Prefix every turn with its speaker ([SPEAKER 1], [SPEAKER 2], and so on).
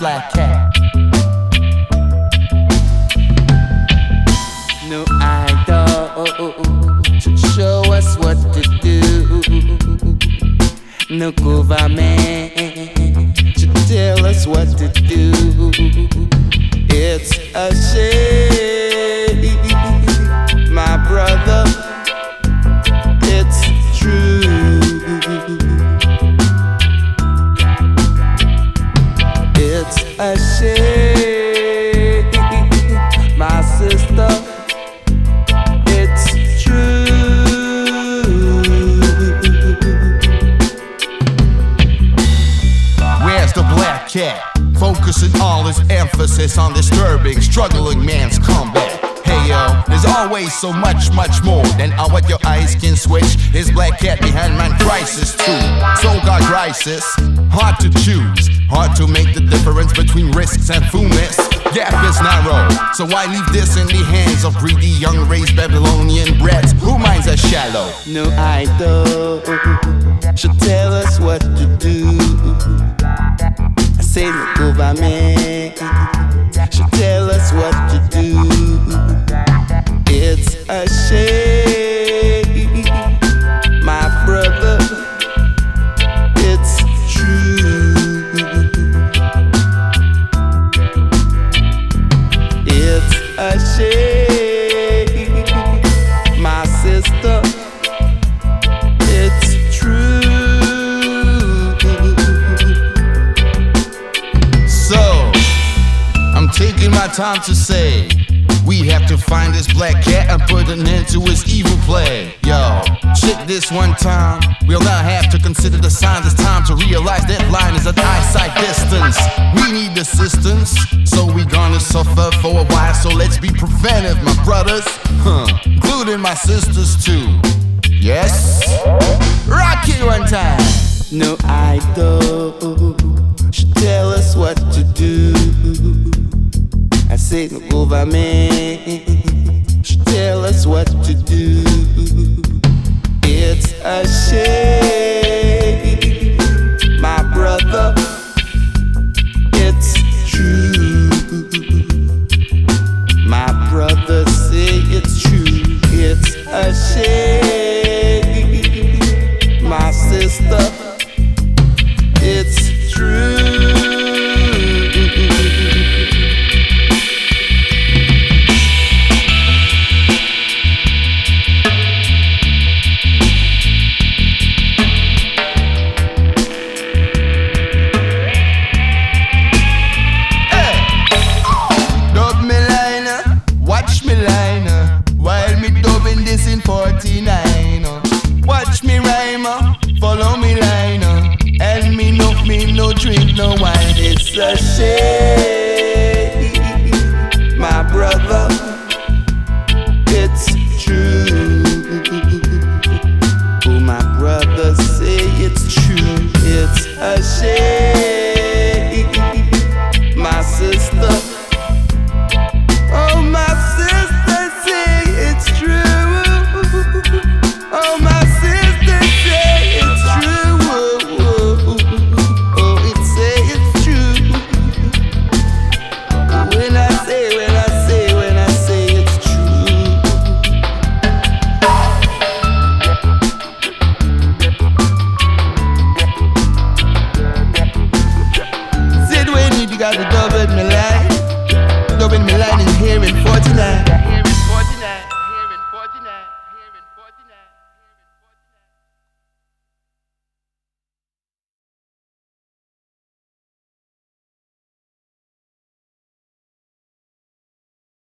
[SPEAKER 1] black cat. No idol to show us what to do. No government to tell us what to do. It's a shame, my brother, it's true. It's a shame, my sister, it's true.
[SPEAKER 2] Where's the black cat? Focusing all his emphasis on disturbing, struggling man's comeback. Hey yo, there's always so much more than what your eyes can switch. His black cat behind man crisis too. Soul God crisis, hard to choose, hard to make the difference between risks and fullness. Gap is narrow, so why leave this in the hands of greedy young raised Babylonian brats? Who minds are shallow?
[SPEAKER 1] No idol should tell us what to do. I say the government should tell us what to do. It's a shame, my brother, it's true. It's a shame, my sister, it's true.
[SPEAKER 2] So, I'm taking my time to say, we have to find this black cat and put an end to his evil play. Yo, check this one time. We'll now have to consider the signs. It's time to realize that line is at eyesight distance. We need assistance, so we gonna suffer for a while. So let's be preventive, my brothers, including my sisters too. Yes? Rock it one time.
[SPEAKER 1] No idol should tell us what to do. I say the government should tell us what to do. It's a shame, my brother, it's true. My brother say it's true. It's a shame, my sister, it's true.
[SPEAKER 2] In 49, watch me rhyme, follow me line, and me no drink no wine.
[SPEAKER 1] It's a shame, my brother, it's true. Oh, my brother say it's true. It's a shame, my sister. Oh, my sister say it's true. Oh, my sister say it's true. Oh, it say it's true. When I say it's true. Said when you got the dub in my line in here in 49.